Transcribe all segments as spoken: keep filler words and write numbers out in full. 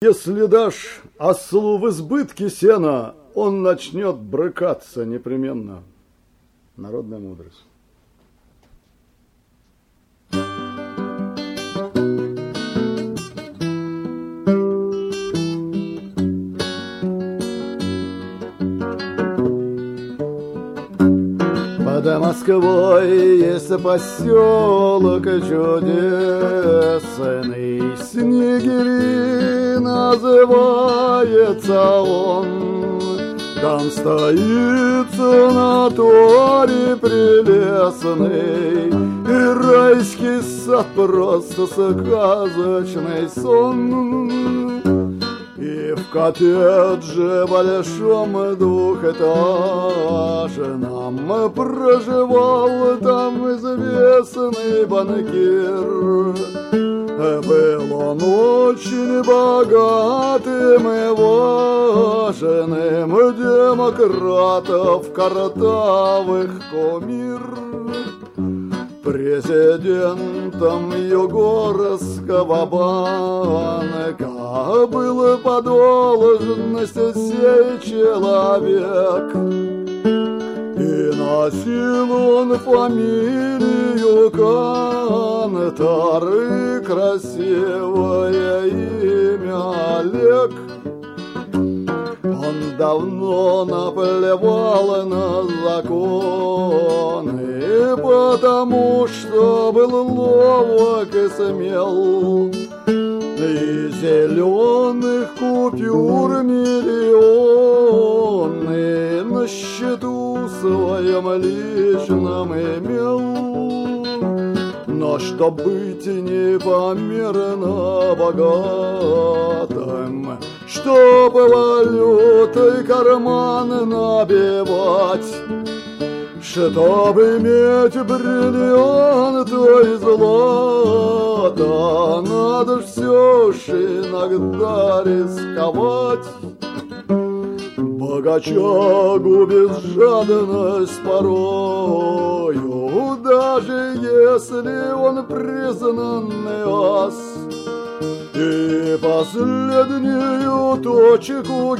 Если дашь ослу в избытке сена, он начнет брыкаться непременно. Народная мудрость. Под Москвой есть поселок чудесный, Снегири называется он. Там стоит санаторий прелестный, и райский сад просто сказочный сон. И в коттедже большом двухэтажном проживал там известный банкир. Был он очень богатым и важным, демократов картавых кумир. Президентом Югорского банка был по должности сей человек. И носил он фамилию Кантор и красивое имя Олег. Он давно наплевал на законы, потому что был ловок и смел. И зеленых купюр миллионы на счету своем личном имел. Но чтоб быть непомерно богатым, чтоб валютой карман набивать, чтоб иметь бриллиант и злато, надо ж все ж иногда рисковать. Богачагу безжадность порою, даже если он признанный ас. И последнюю точку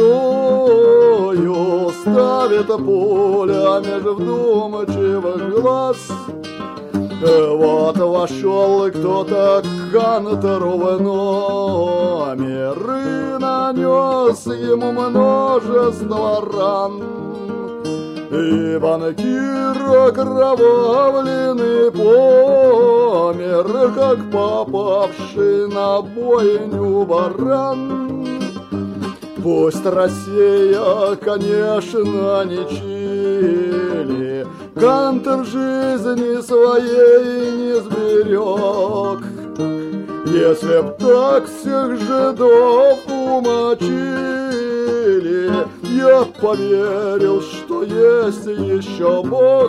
герою ставит пуля меж вдумчивых глаз. Вот вошел кто-то к Кантору в номер и нанес ему множество ран. И банкир окровавленный помер, как попавший на бойню баран. Пусть Россия, конечно, не Чили, Кантор жизни своей не сберег. Если б так всех жидов умочили, я поверил, что есть еще Бог.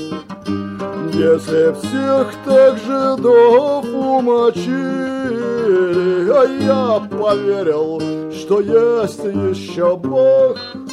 Если всех так жидов умочили, а я поверил, что есть еще Бог.